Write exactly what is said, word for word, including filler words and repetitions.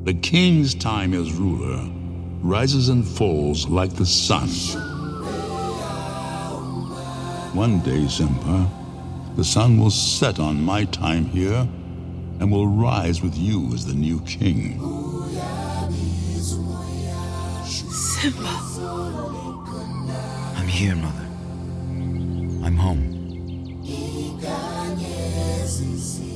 The king's time as ruler rises and falls like the sun. One day, Simba, the sun will set on my time here and will rise with you as the new king. Simba. I'm here, Mother. I'm home.